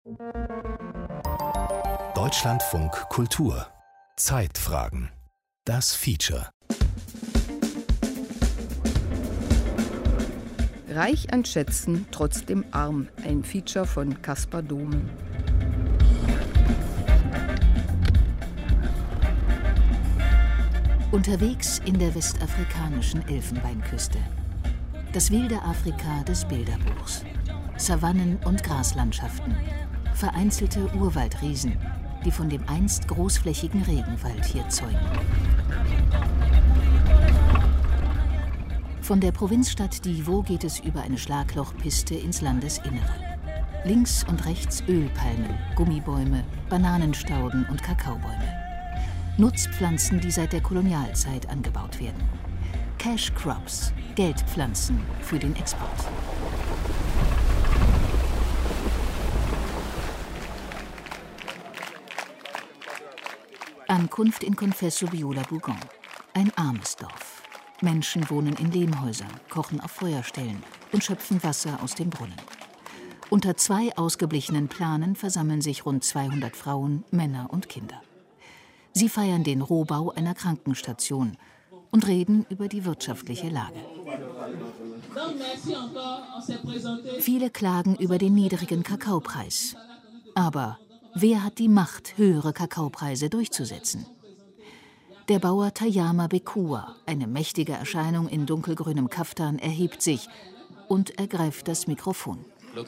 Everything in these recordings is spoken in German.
Deutschlandfunk Kultur. Zeitfragen. Das Feature. Reich an Schätzen, trotzdem arm. Ein Feature von Caspar Dome. Unterwegs in der westafrikanischen Elfenbeinküste. Das wilde Afrika des Bilderbuchs. Savannen und Graslandschaften. Vereinzelte Urwaldriesen, die von dem einst großflächigen Regenwald hier zeugen. Von der Provinzstadt Divo geht es über eine Schlaglochpiste ins Landesinnere. Links und rechts Ölpalmen, Gummibäume, Bananenstauden und Kakaobäume. Nutzpflanzen, die seit der Kolonialzeit angebaut werden. Cash Crops, Geldpflanzen für den Export. Ankunft in Confesso Viola Bougon. Ein armes Dorf. Menschen wohnen in Lehmhäusern, kochen auf Feuerstellen und schöpfen Wasser aus dem Brunnen. Unter 2 ausgeblichenen Planen versammeln sich rund 200 Frauen, Männer und Kinder. Sie feiern den Rohbau einer Krankenstation und reden über die wirtschaftliche Lage. Viele klagen über den niedrigen Kakaopreis. Aber wer hat die Macht, höhere Kakaopreise durchzusetzen? Der Bauer Tayama Bekua, eine mächtige Erscheinung in dunkelgrünem Kaftan, erhebt sich und ergreift das Mikrofon.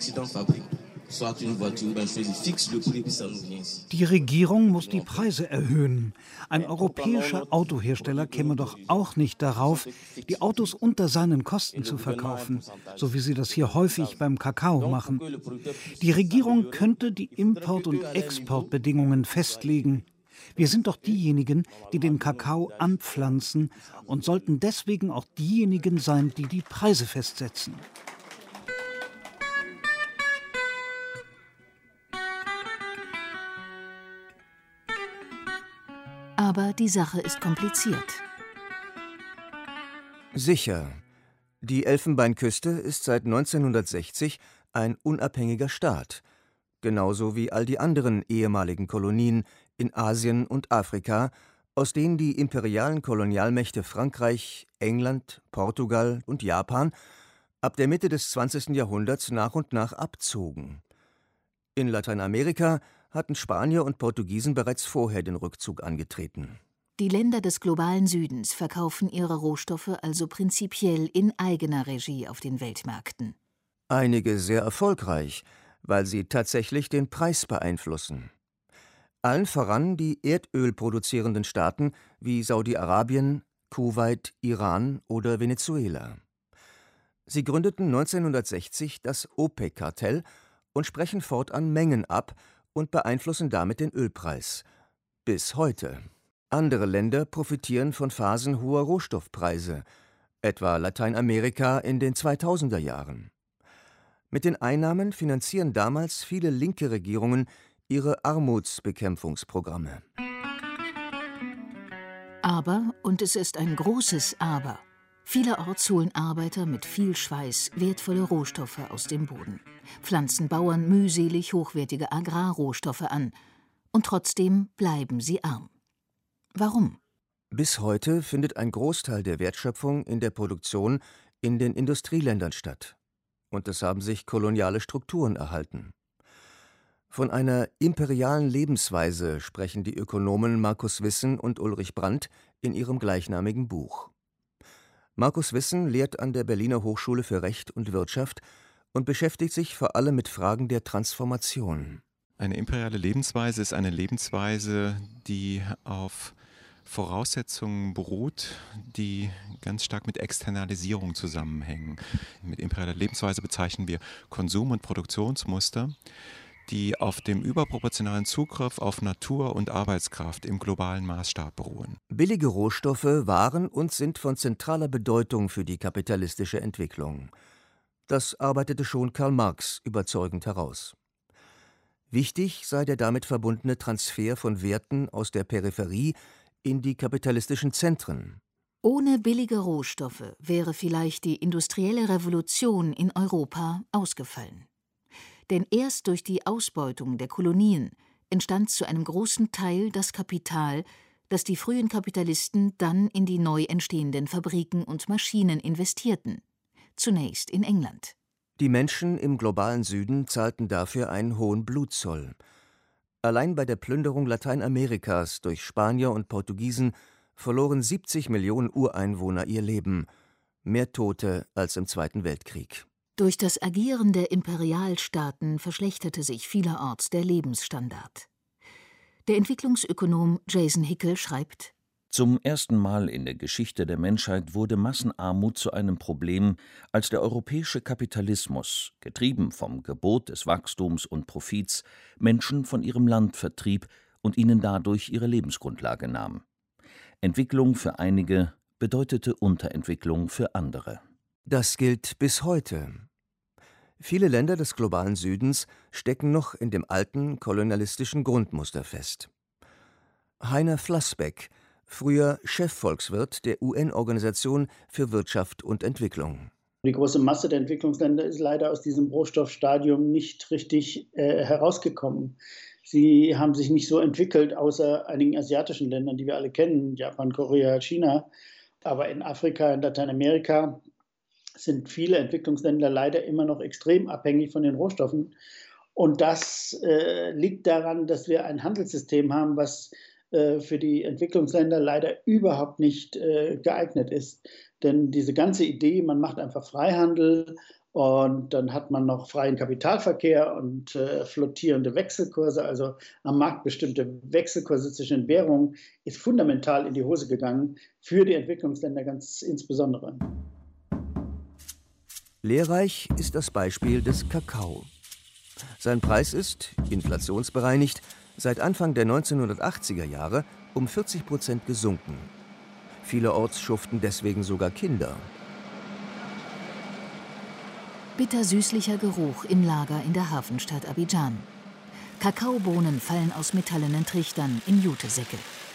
Die Regierung muss die Preise erhöhen. Ein europäischer Autohersteller käme doch auch nicht darauf, die Autos unter seinen Kosten zu verkaufen, so wie sie das hier häufig beim Kakao machen. Die Regierung könnte die Import- und Exportbedingungen festlegen. Wir sind doch diejenigen, die den Kakao anpflanzen und sollten deswegen auch diejenigen sein, die die Preise festsetzen. Aber die Sache ist kompliziert. Sicher. Die Elfenbeinküste ist seit 1960 ein unabhängiger Staat, genauso wie all die anderen ehemaligen Kolonien in Asien und Afrika, aus denen die imperialen Kolonialmächte Frankreich, England, Portugal und Japan ab der Mitte des 20. Jahrhunderts nach und nach abzogen. In Lateinamerika hatten Spanier und Portugiesen bereits vorher den Rückzug angetreten. Die Länder des globalen Südens verkaufen ihre Rohstoffe also prinzipiell in eigener Regie auf den Weltmärkten. Einige sehr erfolgreich, weil sie tatsächlich den Preis beeinflussen. Allen voran die erdölproduzierenden Staaten wie Saudi-Arabien, Kuwait, Iran oder Venezuela. Sie gründeten 1960 das OPEC-Kartell und sprechen fortan Mengen ab und beeinflussen damit den Ölpreis. Bis heute. Andere Länder profitieren von Phasen hoher Rohstoffpreise, etwa Lateinamerika in den 2000er Jahren. Mit den Einnahmen finanzieren damals viele linke Regierungen ihre Armutsbekämpfungsprogramme. Aber, und es ist ein großes Aber, vielerorts holen Arbeiter mit viel Schweiß wertvolle Rohstoffe aus dem Boden, pflanzen Bauern mühselig hochwertige Agrarrohstoffe an und trotzdem bleiben sie arm. Warum? Bis heute findet ein Großteil der Wertschöpfung in der Produktion in den Industrieländern statt. Und es haben sich koloniale Strukturen erhalten. Von einer imperialen Lebensweise sprechen die Ökonomen Markus Wissen und Ulrich Brandt in ihrem gleichnamigen Buch. Markus Wissen lehrt an der Berliner Hochschule für Recht und Wirtschaft und beschäftigt sich vor allem mit Fragen der Transformation. Eine imperiale Lebensweise ist eine Lebensweise, die auf Voraussetzungen beruht, die ganz stark mit Externalisierung zusammenhängen. Mit imperialer Lebensweise bezeichnen wir Konsum- und Produktionsmuster, die auf dem überproportionalen Zugriff auf Natur und Arbeitskraft im globalen Maßstab beruhen. Billige Rohstoffe waren und sind von zentraler Bedeutung für die kapitalistische Entwicklung. Das arbeitete schon Karl Marx überzeugend heraus. Wichtig sei der damit verbundene Transfer von Werten aus der Peripherie in die kapitalistischen Zentren. Ohne billige Rohstoffe wäre vielleicht die industrielle Revolution in Europa ausgefallen. Denn erst durch die Ausbeutung der Kolonien entstand zu einem großen Teil das Kapital, das die frühen Kapitalisten dann in die neu entstehenden Fabriken und Maschinen investierten. Zunächst in England. Die Menschen im globalen Süden zahlten dafür einen hohen Blutzoll. Allein bei der Plünderung Lateinamerikas durch Spanier und Portugiesen verloren 70 Millionen Ureinwohner ihr Leben, mehr Tote als im Zweiten Weltkrieg. Durch das Agieren der Imperialstaaten verschlechterte sich vielerorts der Lebensstandard. Der Entwicklungsökonom Jason Hickel schreibt: Zum ersten Mal in der Geschichte der Menschheit wurde Massenarmut zu einem Problem, als der europäische Kapitalismus, getrieben vom Gebot des Wachstums und Profits, Menschen von ihrem Land vertrieb und ihnen dadurch ihre Lebensgrundlage nahm. Entwicklung für einige bedeutete Unterentwicklung für andere. Das gilt bis heute. Viele Länder des globalen Südens stecken noch in dem alten kolonialistischen Grundmuster fest. Heiner Flassbeck, früher Chefvolkswirt der UN-Organisation für Wirtschaft und Entwicklung. Die große Masse der Entwicklungsländer ist leider aus diesem Rohstoffstadium nicht richtig herausgekommen. Sie haben sich nicht so entwickelt, außer einigen asiatischen Ländern, die wir alle kennen, Japan, Korea, China. Aber in Afrika, in Lateinamerika sind viele Entwicklungsländer leider immer noch extrem abhängig von den Rohstoffen. Und das liegt daran, dass wir ein Handelssystem haben, was für die Entwicklungsländer leider überhaupt nicht geeignet ist. Denn diese ganze Idee, man macht einfach Freihandel und dann hat man noch freien Kapitalverkehr und flottierende Wechselkurse, also am Markt bestimmte Wechselkurse zwischen Währungen, ist fundamental in die Hose gegangen, für die Entwicklungsländer ganz insbesondere. Lehrreich ist das Beispiel des Kakao. Sein Preis ist, inflationsbereinigt, seit Anfang der 1980er Jahre um 40% gesunken. Vielerorts schuften deswegen sogar Kinder. Bittersüßlicher Geruch im Lager in der Hafenstadt Abidjan. Kakaobohnen fallen aus metallenen Trichtern in Jutesäcke.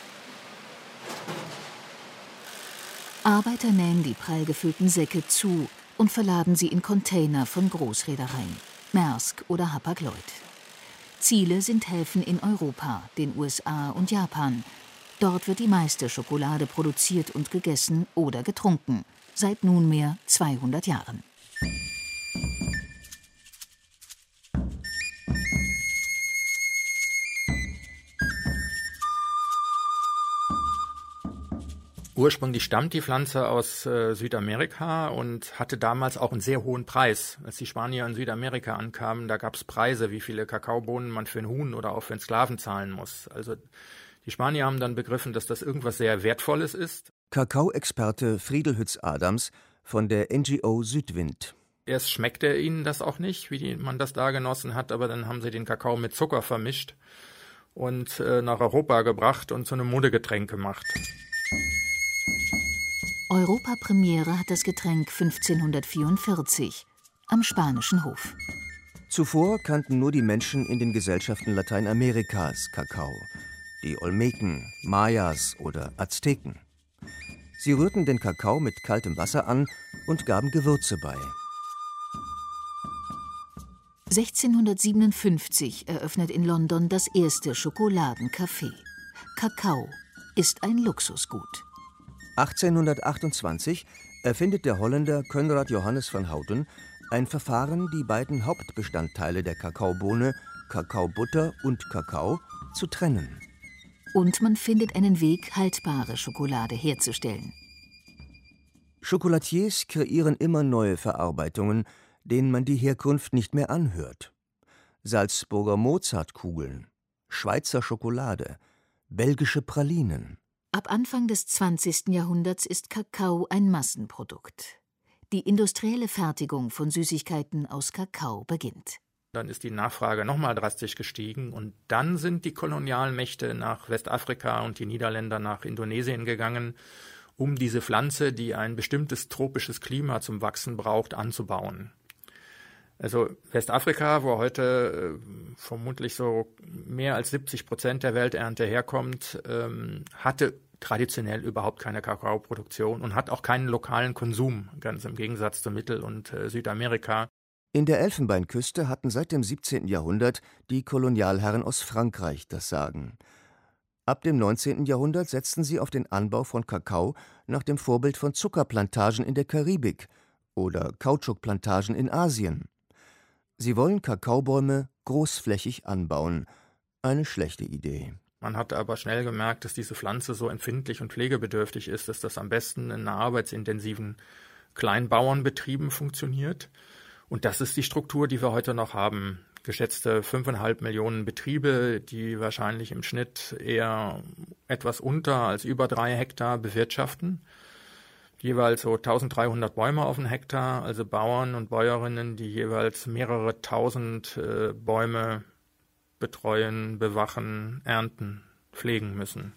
Arbeiter nähen die prall gefüllten Säcke zu und verladen sie in Container von Großreedereien, Maersk oder Hapag-Lloyd. Ziele sind Häfen in Europa, den USA und Japan. Dort wird die meiste Schokolade produziert und gegessen oder getrunken, seit nunmehr 200 Jahren. Ursprünglich stammt die Pflanze aus Südamerika und hatte damals auch einen sehr hohen Preis. Als die Spanier in Südamerika ankamen, da gab es Preise, wie viele Kakaobohnen man für einen Huhn oder auch für einen Sklaven zahlen muss. Also die Spanier haben dann begriffen, dass das irgendwas sehr Wertvolles ist. Kakaoexperte Friedel Hütz-Adams von der NGO Südwind. Erst schmeckte ihnen das auch nicht, wie man das da genossen hat, aber dann haben sie den Kakao mit Zucker vermischt und nach Europa gebracht und zu einem Modegetränk gemacht. Europapremiere hat das Getränk 1544 am spanischen Hof. Zuvor kannten nur die Menschen in den Gesellschaften Lateinamerikas Kakao, die Olmeken, Mayas oder Azteken. Sie rührten den Kakao mit kaltem Wasser an und gaben Gewürze bei. 1657 eröffnet in London das erste Schokoladencafé. Kakao ist ein Luxusgut. 1828 erfindet der Holländer Conrad Johannes van Houten ein Verfahren, die beiden Hauptbestandteile der Kakaobohne, Kakaobutter und Kakao, zu trennen. Und man findet einen Weg, haltbare Schokolade herzustellen. Chocolatiers kreieren immer neue Verarbeitungen, denen man die Herkunft nicht mehr anhört. Salzburger Mozartkugeln, Schweizer Schokolade, belgische Pralinen. Ab Anfang des 20. Jahrhunderts ist Kakao ein Massenprodukt. Die industrielle Fertigung von Süßigkeiten aus Kakao beginnt. Dann ist die Nachfrage nochmal drastisch gestiegen und dann sind die Kolonialmächte nach Westafrika und die Niederländer nach Indonesien gegangen, um diese Pflanze, die ein bestimmtes tropisches Klima zum Wachsen braucht, anzubauen. Also Westafrika, wo heute vermutlich so mehr als 70% der Welternte herkommt, hatte traditionell überhaupt keine Kakaoproduktion und hat auch keinen lokalen Konsum, ganz im Gegensatz zu Mittel- und Südamerika. In der Elfenbeinküste hatten seit dem 17. Jahrhundert die Kolonialherren aus Frankreich das Sagen. Ab dem 19. Jahrhundert setzten sie auf den Anbau von Kakao nach dem Vorbild von Zuckerplantagen in der Karibik oder Kautschukplantagen in Asien. Sie wollen Kakaobäume großflächig anbauen. Eine schlechte Idee. Man hat aber schnell gemerkt, dass diese Pflanze so empfindlich und pflegebedürftig ist, dass das am besten in arbeitsintensiven Kleinbauernbetrieben funktioniert. Und das ist die Struktur, die wir heute noch haben. Geschätzte 5,5 Millionen Betriebe, die wahrscheinlich im Schnitt eher etwas unter als über 3 Hektar bewirtschaften. Jeweils so 1300 Bäume auf einen Hektar, also Bauern und Bäuerinnen, die jeweils mehrere tausend Bäume betreuen, bewachen, ernten, pflegen müssen.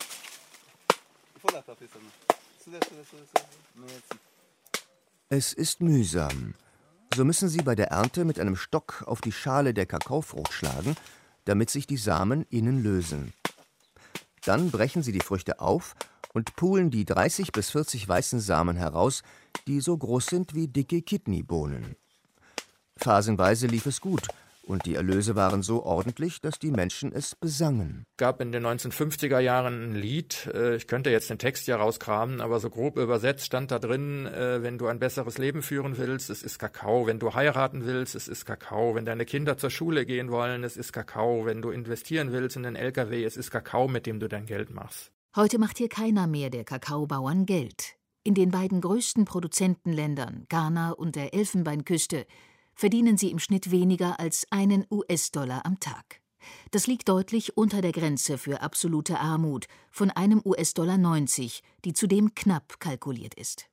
Es ist mühsam. So müssen sie bei der Ernte mit einem Stock auf die Schale der Kakaofrucht schlagen, damit sich die Samen innen lösen. Dann brechen sie die Früchte auf und pulen die 30 bis 40 weißen Samen heraus, die so groß sind wie dicke Kidneybohnen. Phasenweise lief es gut und die Erlöse waren so ordentlich, dass die Menschen es besangen. Es gab in den 1950er Jahren ein Lied, ich könnte jetzt den Text ja rauskramen, aber so grob übersetzt stand da drin, wenn du ein besseres Leben führen willst, es ist Kakao, wenn du heiraten willst, es ist Kakao, wenn deine Kinder zur Schule gehen wollen, es ist Kakao, wenn du investieren willst in den LKW, es ist Kakao, mit dem du dein Geld machst. Heute macht hier keiner mehr der Kakaobauern Geld. In den beiden größten Produzentenländern, Ghana und der Elfenbeinküste, verdienen sie im Schnitt weniger als $1 am Tag. Das liegt deutlich unter der Grenze für absolute Armut von $1,90, die zudem knapp kalkuliert ist.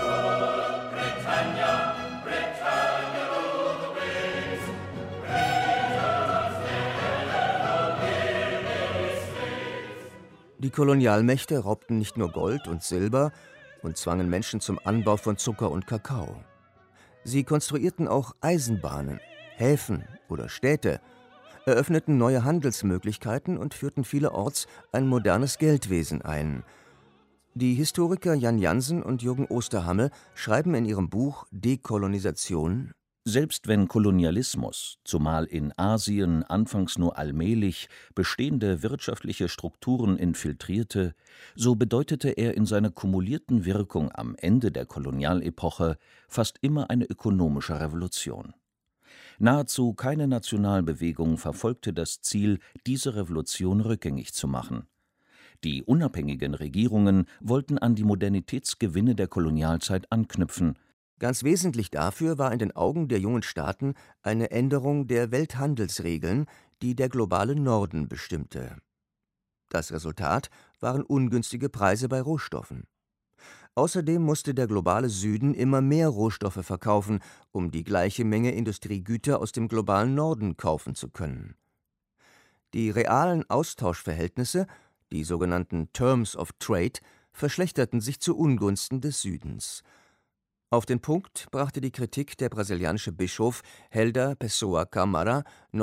Die Kolonialmächte raubten nicht nur Gold und Silber und zwangen Menschen zum Anbau von Zucker und Kakao. Sie konstruierten auch Eisenbahnen, Häfen oder Städte, eröffneten neue Handelsmöglichkeiten und führten vielerorts ein modernes Geldwesen ein. Die Historiker Jan Jansen und Jürgen Osterhammel schreiben in ihrem Buch Dekolonisation: Selbst wenn Kolonialismus, zumal in Asien anfangs nur allmählich, bestehende wirtschaftliche Strukturen infiltrierte, so bedeutete er in seiner kumulierten Wirkung am Ende der Kolonialepoche fast immer eine ökonomische Revolution. Nahezu keine Nationalbewegung verfolgte das Ziel, diese Revolution rückgängig zu machen. Die unabhängigen Regierungen wollten an die Modernitätsgewinne der Kolonialzeit anknüpfen. Ganz wesentlich dafür war in den Augen der jungen Staaten eine Änderung der Welthandelsregeln, die der globale Norden bestimmte. Das Resultat waren ungünstige Preise bei Rohstoffen. Außerdem musste der globale Süden immer mehr Rohstoffe verkaufen, um die gleiche Menge Industriegüter aus dem globalen Norden kaufen zu können. Die realen Austauschverhältnisse, die sogenannten Terms of Trade, verschlechterten sich zu Ungunsten des Südens. Auf den Punkt brachte die Kritik der brasilianische Bischof Helder Pessoa Camara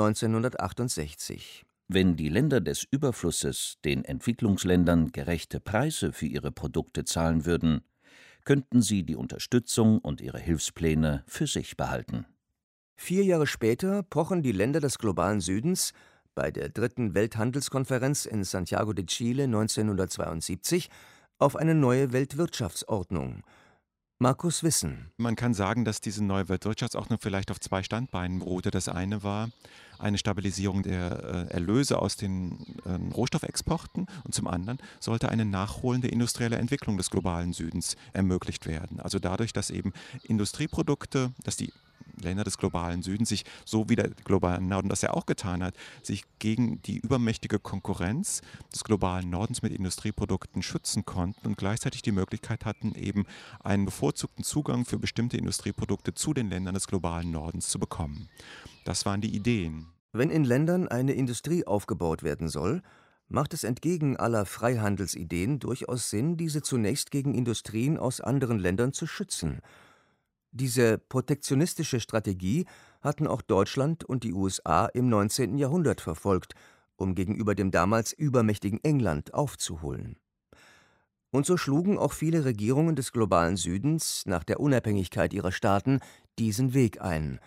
1968. Wenn die Länder des Überflusses den Entwicklungsländern gerechte Preise für ihre Produkte zahlen würden, könnten sie die Unterstützung und ihre Hilfspläne für sich behalten. 4 Jahre später pochen die Länder des globalen Südens bei der 3. Welthandelskonferenz in Santiago de Chile 1972 auf eine neue Weltwirtschaftsordnung. Markus Wissen. Man kann sagen, dass diese neue Weltwirtschaftsordnung vielleicht auf 2 Standbeinen beruhte. Das eine war eine Stabilisierung der Erlöse aus den Rohstoffexporten und zum anderen sollte eine nachholende industrielle Entwicklung des globalen Südens ermöglicht werden. Also dadurch, dass eben Industrieprodukte, dass die Länder des globalen Südens sich, so wie der globale Norden das ja auch getan hat, sich gegen die übermächtige Konkurrenz des globalen Nordens mit Industrieprodukten schützen konnten und gleichzeitig die Möglichkeit hatten, eben einen bevorzugten Zugang für bestimmte Industrieprodukte zu den Ländern des globalen Nordens zu bekommen. Das waren die Ideen. Wenn in Ländern eine Industrie aufgebaut werden soll, macht es entgegen aller Freihandelsideen durchaus Sinn, diese zunächst gegen Industrien aus anderen Ländern zu schützen. Diese protektionistische Strategie hatten auch Deutschland und die USA im 19. Jahrhundert verfolgt, um gegenüber dem damals übermächtigen England aufzuholen. Und so schlugen auch viele Regierungen des globalen Südens nach der Unabhängigkeit ihrer Staaten diesen Weg ein.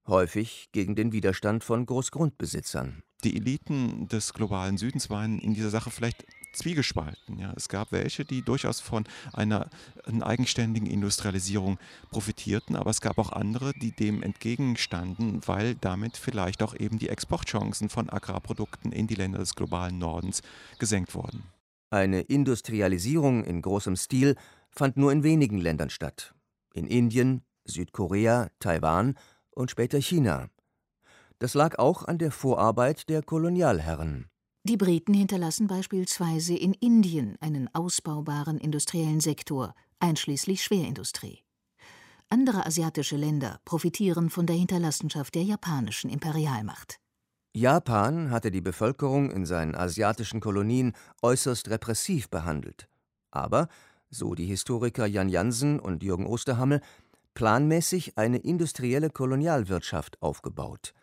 häufig gegen den Widerstand von Großgrundbesitzern. Die Eliten des globalen Südens waren in dieser Sache vielleicht zwiegespalten. Ja, es gab welche, die durchaus von einer eigenständigen Industrialisierung profitierten, aber es gab auch andere, die dem entgegenstanden, weil damit vielleicht auch eben die Exportchancen von Agrarprodukten in die Länder des globalen Nordens gesenkt wurden. Eine Industrialisierung in großem Stil fand nur in wenigen Ländern statt. In Indien, Südkorea, Taiwan und später China. Das lag auch an der Vorarbeit der Kolonialherren. Die Briten hinterlassen beispielsweise in Indien einen ausbaubaren industriellen Sektor, einschließlich Schwerindustrie. Andere asiatische Länder profitieren von der Hinterlassenschaft der japanischen Imperialmacht. Japan hatte die Bevölkerung in seinen asiatischen Kolonien äußerst repressiv behandelt. Aber, so die Historiker Jan Jansen und Jürgen Osterhammel, planmäßig eine industrielle Kolonialwirtschaft aufgebaut.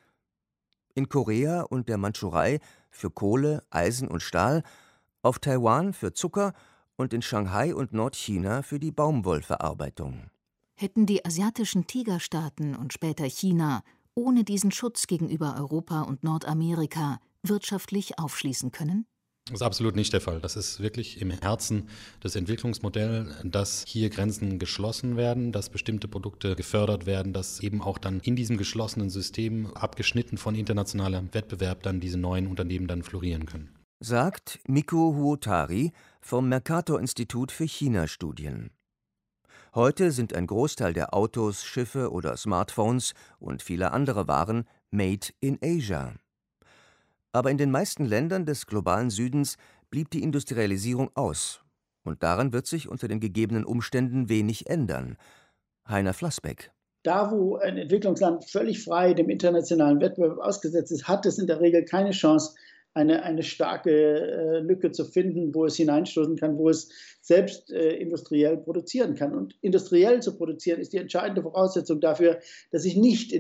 In Korea und der Mandschurei für Kohle, Eisen und Stahl, auf Taiwan für Zucker und in Shanghai und Nordchina für die Baumwollverarbeitung. Hätten die asiatischen Tigerstaaten und später China ohne diesen Schutz gegenüber Europa und Nordamerika wirtschaftlich aufschließen können? Das ist absolut nicht der Fall. Das ist wirklich im Herzen des Entwicklungsmodells, dass hier Grenzen geschlossen werden, dass bestimmte Produkte gefördert werden, dass eben auch dann in diesem geschlossenen System, abgeschnitten von internationalem Wettbewerb, dann diese neuen Unternehmen dann florieren können. Sagt Miko Huotari vom Mercator-Institut für China-Studien. Heute sind ein Großteil der Autos, Schiffe oder Smartphones und viele andere Waren made in Asia. Aber in den meisten Ländern des globalen Südens blieb die Industrialisierung aus. Und daran wird sich unter den gegebenen Umständen wenig ändern. Heiner Flassbeck. Da, wo ein Entwicklungsland völlig frei dem internationalen Wettbewerb ausgesetzt ist, hat es in der Regel keine Chance, eine starke Lücke zu finden, wo es hineinstoßen kann, wo es selbst industriell produzieren kann. Und industriell zu produzieren ist die entscheidende Voraussetzung dafür, dass ich nicht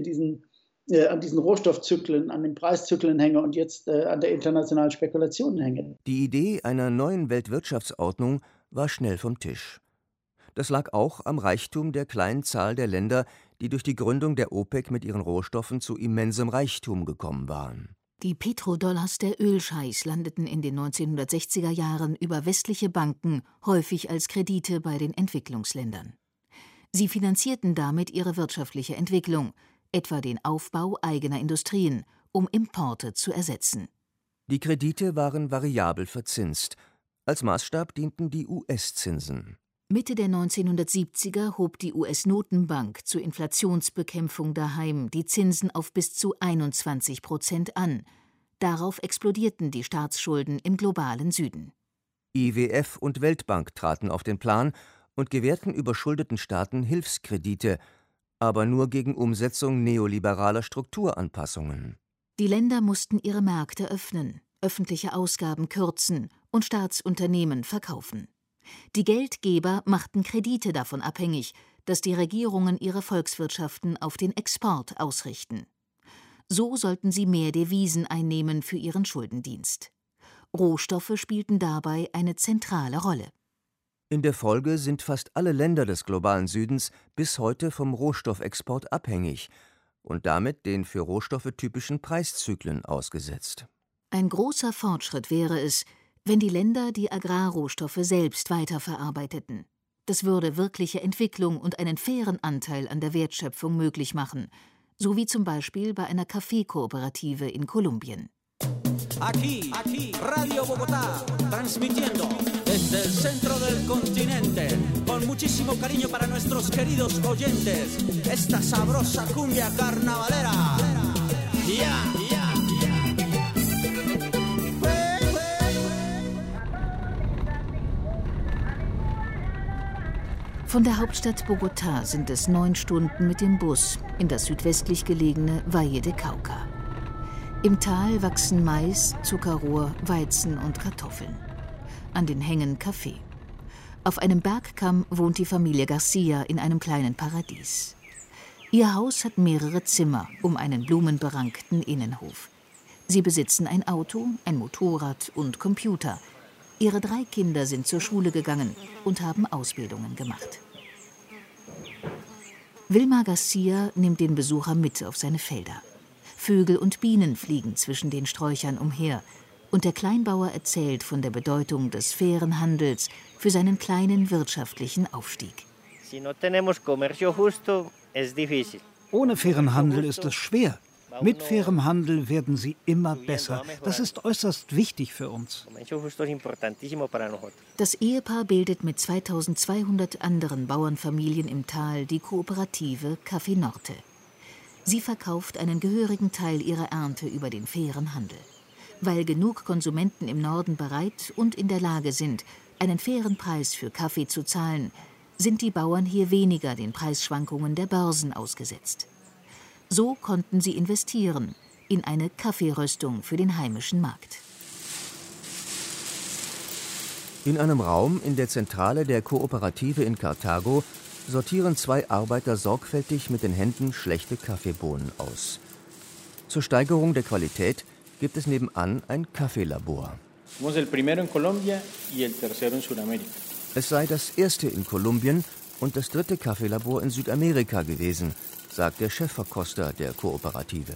an diesen Rohstoffzyklen, an den Preiszyklen hänge und jetzt an der internationalen Spekulation hänge. Die Idee einer neuen Weltwirtschaftsordnung war schnell vom Tisch. Das lag auch am Reichtum der kleinen Zahl der Länder, die durch die Gründung der OPEC mit ihren Rohstoffen zu immensem Reichtum gekommen waren. Die Petrodollars der Ölscheichs landeten in den 1960er Jahren über westliche Banken häufig als Kredite bei den Entwicklungsländern. Sie finanzierten damit ihre wirtschaftliche Entwicklung, etwa den Aufbau eigener Industrien, um Importe zu ersetzen. Die Kredite waren variabel verzinst. Als Maßstab dienten die US-Zinsen. Mitte der 1970er hob die US-Notenbank zur Inflationsbekämpfung daheim die Zinsen auf bis zu 21% an. Darauf explodierten die Staatsschulden im globalen Süden. IWF und Weltbank traten auf den Plan und gewährten überschuldeten Staaten Hilfskredite, aber nur gegen Umsetzung neoliberaler Strukturanpassungen. Die Länder mussten ihre Märkte öffnen, öffentliche Ausgaben kürzen und Staatsunternehmen verkaufen. Die Geldgeber machten Kredite davon abhängig, dass die Regierungen ihre Volkswirtschaften auf den Export ausrichten. So sollten sie mehr Devisen einnehmen für ihren Schuldendienst. Rohstoffe spielten dabei eine zentrale Rolle. In der Folge sind fast alle Länder des globalen Südens bis heute vom Rohstoffexport abhängig und damit den für Rohstoffe typischen Preiszyklen ausgesetzt. Ein großer Fortschritt wäre es, wenn die Länder die Agrarrohstoffe selbst weiterverarbeiteten. Das würde wirkliche Entwicklung und einen fairen Anteil an der Wertschöpfung möglich machen, so wie zum Beispiel bei einer Kaffeekooperative in Kolumbien. Aquí, Radio Bogotá, transmitiendo desde el centro del continente, con muchísimo cariño para nuestros queridos oyentes, esta sabrosa cumbia carnavalera. Ya. Von der Hauptstadt Bogotá sind es 9 Stunden mit dem Bus in das südwestlich gelegene Valle de Cauca. Im Tal wachsen Mais, Zuckerrohr, Weizen und Kartoffeln. An den Hängen Kaffee. Auf einem Bergkamm wohnt die Familie Garcia in einem kleinen Paradies. Ihr Haus hat mehrere Zimmer um einen blumenberankten Innenhof. Sie besitzen ein Auto, ein Motorrad und Computer. Ihre 3 Kinder sind zur Schule gegangen und haben Ausbildungen gemacht. Vilma Garcia nimmt den Besucher mit auf seine Felder. Vögel und Bienen fliegen zwischen den Sträuchern umher. Und der Kleinbauer erzählt von der Bedeutung des fairen Handels für seinen kleinen wirtschaftlichen Aufstieg. Ohne fairen Handel ist es schwer. Mit fairem Handel werden sie immer besser. Das ist äußerst wichtig für uns. Das Ehepaar bildet mit 2200 anderen Bauernfamilien im Tal die Kooperative Café Norte. Sie verkauft einen gehörigen Teil ihrer Ernte über den fairen Handel. Weil genug Konsumenten im Norden bereit und in der Lage sind, einen fairen Preis für Kaffee zu zahlen, sind die Bauern hier weniger den Preisschwankungen der Börsen ausgesetzt. So konnten sie investieren in eine Kaffeeröstung für den heimischen Markt. In einem Raum in der Zentrale der Kooperative in Karthago sortieren zwei Arbeiter sorgfältig mit den Händen schlechte Kaffeebohnen aus. Zur Steigerung der Qualität gibt es nebenan ein Kaffeelabor. Es sei das erste in Kolumbien und das dritte Kaffeelabor in Südamerika gewesen, sagt der Chefverkoster der Kooperative.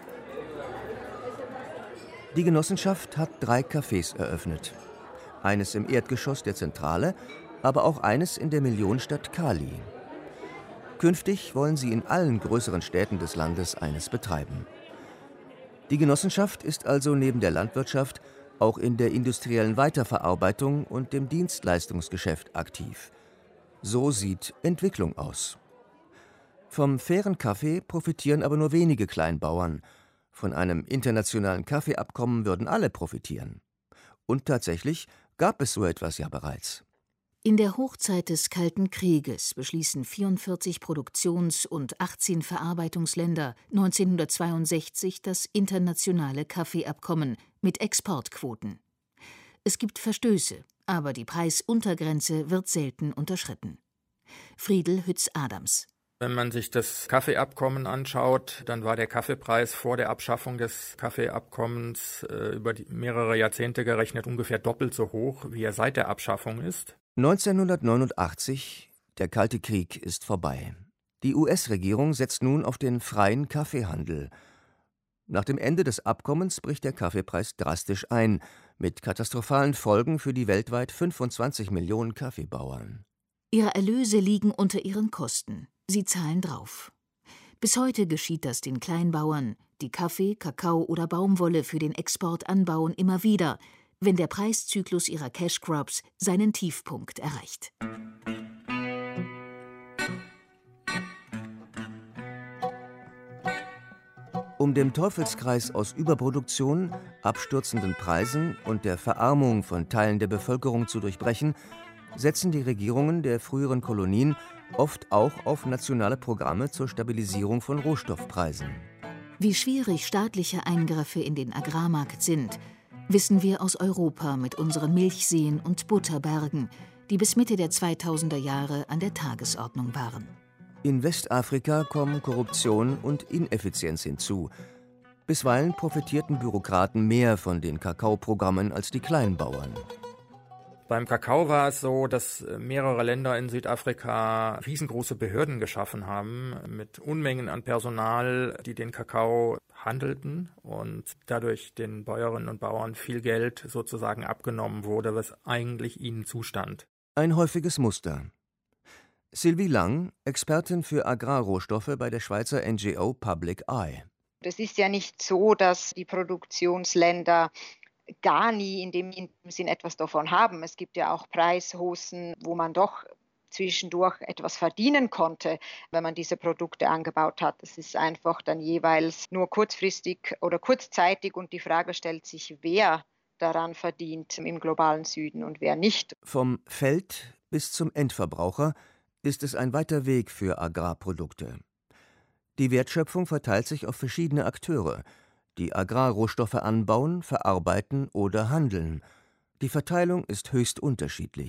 Die Genossenschaft hat 3 Cafés eröffnet. Eines im Erdgeschoss der Zentrale, aber auch eines in der Millionenstadt Cali. Künftig wollen sie in allen größeren Städten des Landes eines betreiben. Die Genossenschaft ist also neben der Landwirtschaft auch in der industriellen Weiterverarbeitung und dem Dienstleistungsgeschäft aktiv. So sieht Entwicklung aus. Vom fairen Kaffee profitieren aber nur wenige Kleinbauern. Von einem internationalen Kaffeeabkommen würden alle profitieren. Und tatsächlich gab es so etwas ja bereits. In der Hochzeit des Kalten Krieges beschließen 44 Produktions- und 18 Verarbeitungsländer 1962 das internationale Kaffeeabkommen mit Exportquoten. Es gibt Verstöße, aber die Preisuntergrenze wird selten unterschritten. Friedel Hütz-Adams. Wenn man sich das Kaffeeabkommen anschaut, dann war der Kaffeepreis vor der Abschaffung des Kaffeeabkommens über mehrere Jahrzehnte gerechnet ungefähr doppelt so hoch, wie er seit der Abschaffung ist. 1989, der Kalte Krieg ist vorbei. Die US-Regierung setzt nun auf den freien Kaffeehandel. Nach dem Ende des Abkommens bricht der Kaffeepreis drastisch ein, mit katastrophalen Folgen für die weltweit 25 Millionen Kaffeebauern. Ihre Erlöse liegen unter ihren Kosten. Sie zahlen drauf. Bis heute geschieht das den Kleinbauern, die Kaffee, Kakao oder Baumwolle für den Export anbauen, immer wieder, wenn der Preiszyklus ihrer Cash Crops seinen Tiefpunkt erreicht. Um dem Teufelskreis aus Überproduktion, abstürzenden Preisen und der Verarmung von Teilen der Bevölkerung zu durchbrechen, setzen die Regierungen der früheren Kolonien oft auch auf nationale Programme zur Stabilisierung von Rohstoffpreisen. Wie schwierig staatliche Eingriffe in den Agrarmarkt sind, wissen wir aus Europa mit unseren Milchseen und Butterbergen, die bis Mitte der 2000er Jahre an der Tagesordnung waren. In Westafrika kommen Korruption und Ineffizienz hinzu. Bisweilen profitierten Bürokraten mehr von den Kakaoprogrammen als die Kleinbauern. Beim Kakao war es so, dass mehrere Länder in Südafrika riesengroße Behörden geschaffen haben mit Unmengen an Personal, die den Kakao handelten und dadurch den Bäuerinnen und Bauern viel Geld sozusagen abgenommen wurde, was eigentlich ihnen zustand. Ein häufiges Muster. Sylvie Lang, Expertin für Agrarrohstoffe bei der Schweizer NGO Public Eye. Es ist ja nicht so, dass die Produktionsländer gar nie in dem Sinn etwas davon haben. Es gibt ja auch Preishosen, wo man doch zwischendurch etwas verdienen konnte, wenn man diese Produkte angebaut hat. Es ist einfach dann jeweils nur kurzfristig oder kurzzeitig und die Frage stellt sich, wer daran verdient im globalen Süden und wer nicht. Vom Feld bis zum Endverbraucher ist es ein weiter Weg für Agrarprodukte. Die Wertschöpfung verteilt sich auf verschiedene Akteure, die Agrarrohstoffe anbauen, verarbeiten oder handeln. Die Verteilung ist höchst unterschiedlich.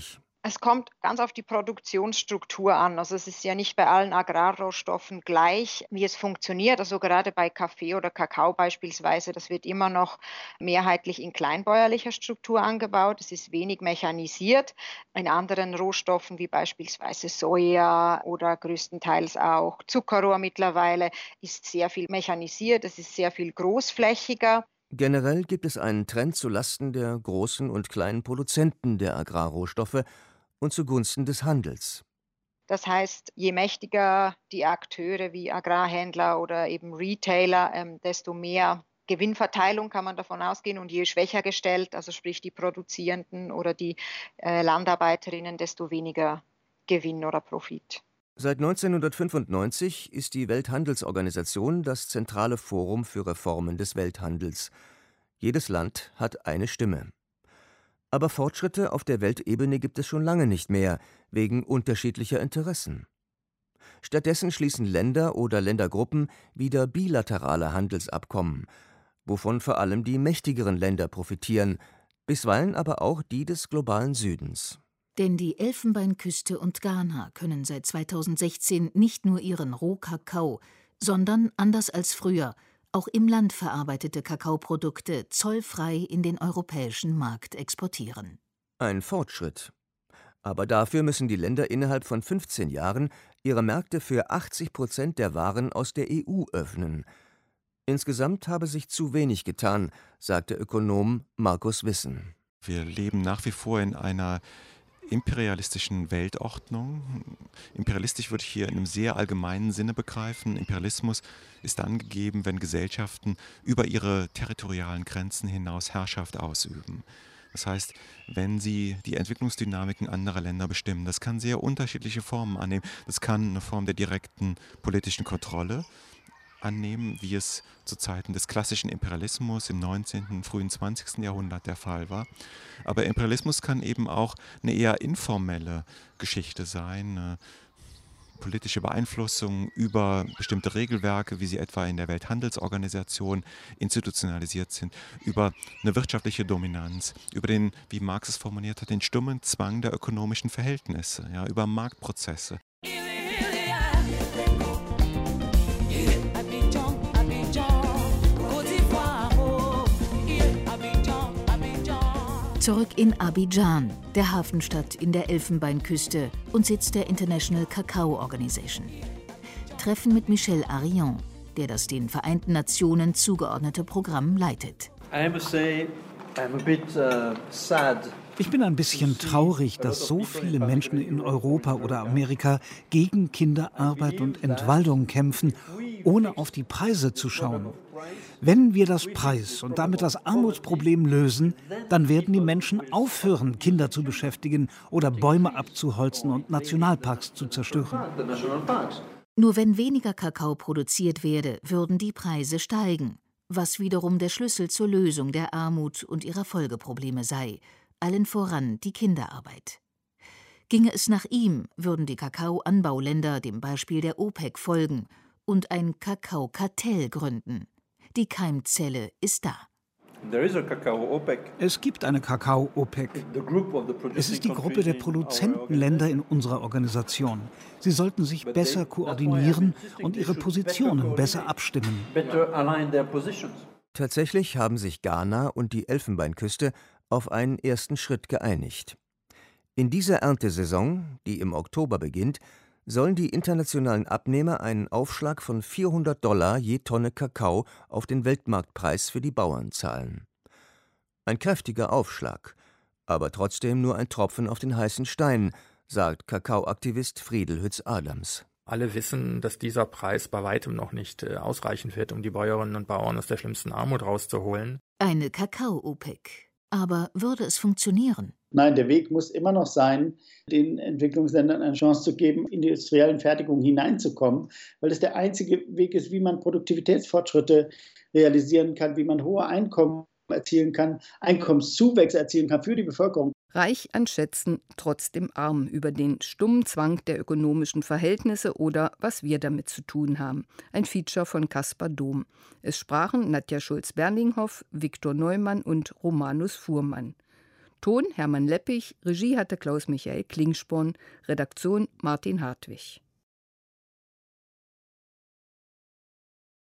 Es kommt ganz auf die Produktionsstruktur an. Also es ist ja nicht bei allen Agrarrohstoffen gleich, wie es funktioniert. Also gerade bei Kaffee oder Kakao beispielsweise, das wird immer noch mehrheitlich in kleinbäuerlicher Struktur angebaut. Es ist wenig mechanisiert. In anderen Rohstoffen wie beispielsweise Soja oder größtenteils auch Zuckerrohr mittlerweile ist sehr viel mechanisiert. Es ist sehr viel großflächiger. Generell gibt es einen Trend zulasten der großen und kleinen Produzenten der Agrarrohstoffe und zugunsten des Handels. Das heißt, je mächtiger die Akteure wie Agrarhändler oder eben Retailer, desto mehr Gewinnverteilung kann man davon ausgehen. Und je schwächer gestellt, also sprich die Produzierenden oder die Landarbeiterinnen, desto weniger Gewinn oder Profit. Seit 1995 ist die Welthandelsorganisation das zentrale Forum für Reformen des Welthandels. Jedes Land hat eine Stimme. Aber Fortschritte auf der Weltebene gibt es schon lange nicht mehr, wegen unterschiedlicher Interessen. Stattdessen schließen Länder oder Ländergruppen wieder bilaterale Handelsabkommen, wovon vor allem die mächtigeren Länder profitieren, bisweilen aber auch die des globalen Südens. Denn die Elfenbeinküste und Ghana können seit 2016 nicht nur ihren Rohkakao, sondern, anders als früher, auch im Land verarbeitete Kakaoprodukte zollfrei in den europäischen Markt exportieren. Ein Fortschritt. Aber dafür müssen die Länder innerhalb von 15 Jahren ihre Märkte für 80% der Waren aus der EU öffnen. Insgesamt habe sich zu wenig getan, sagt der Ökonom Markus Wissen. Wir leben nach wie vor in einer imperialistischen Weltordnung. Imperialistisch würde ich hier in einem sehr allgemeinen Sinne begreifen. Imperialismus ist dann gegeben, wenn Gesellschaften über ihre territorialen Grenzen hinaus Herrschaft ausüben. Das heißt, wenn sie die Entwicklungsdynamiken anderer Länder bestimmen, das kann sehr unterschiedliche Formen annehmen. Das kann eine Form der direkten politischen Kontrolle annehmen, wie es zu Zeiten des klassischen Imperialismus im 19., frühen 20. Jahrhundert der Fall war. Aber Imperialismus kann eben auch eine eher informelle Geschichte sein, eine politische Beeinflussung über bestimmte Regelwerke, wie sie etwa in der Welthandelsorganisation institutionalisiert sind, über eine wirtschaftliche Dominanz, über den, wie Marx es formuliert hat, den stummen Zwang der ökonomischen Verhältnisse, ja, über Marktprozesse. Zurück in Abidjan, der Hafenstadt in der Elfenbeinküste und Sitz der International Cacao Organization. Treffen mit Michel Arion, der das den Vereinten Nationen zugeordnete Programm leitet. Ich bin ein bisschen traurig, dass so viele Menschen in Europa oder Amerika gegen Kinderarbeit und Entwaldung kämpfen, ohne auf die Preise zu schauen. Wenn wir das Preis- und damit das Armutsproblem lösen, dann werden die Menschen aufhören, Kinder zu beschäftigen oder Bäume abzuholzen und Nationalparks zu zerstören. Nur wenn weniger Kakao produziert werde, würden die Preise steigen, was wiederum der Schlüssel zur Lösung der Armut und ihrer Folgeprobleme sei, allen voran die Kinderarbeit. Ginge es nach ihm, würden die Kakaoanbauländer dem Beispiel der OPEC folgen und ein Kakaokartell gründen. Die Keimzelle ist da. Es gibt eine Kakao-OPEC. Es ist die Gruppe der Produzentenländer in unserer Organisation. Sie sollten sich besser koordinieren und ihre Positionen besser abstimmen. Tatsächlich haben sich Ghana und die Elfenbeinküste auf einen ersten Schritt geeinigt. In dieser Erntesaison, die im Oktober beginnt, sollen die internationalen Abnehmer einen Aufschlag von $400 je Tonne Kakao auf den Weltmarktpreis für die Bauern zahlen. Ein kräftiger Aufschlag, aber trotzdem nur ein Tropfen auf den heißen Stein, sagt Kakaoaktivist Friedel Hütz-Adams. Alle wissen, dass dieser Preis bei weitem noch nicht ausreichen wird, um die Bäuerinnen und Bauern aus der schlimmsten Armut rauszuholen. Eine Kakao-OPEC. Aber würde es funktionieren? Nein, der Weg muss immer noch sein, den Entwicklungsländern eine Chance zu geben, in die industriellen Fertigung hineinzukommen, weil das der einzige Weg ist, wie man Produktivitätsfortschritte realisieren kann, wie man hohe Einkommen erzielen kann, Einkommenszuwächse erzielen kann für die Bevölkerung. Reich an Schätzen, trotzdem arm über den stummen Zwang der ökonomischen Verhältnisse oder was wir damit zu tun haben. Ein Feature von Caspar Dom. Es sprachen Nadja Schulz-Berlinghoff, Viktor Neumann und Romanus Fuhrmann. Ton Hermann Leppich, Regie hatte Klaus-Michael Klingsporn, Redaktion Martin Hartwig.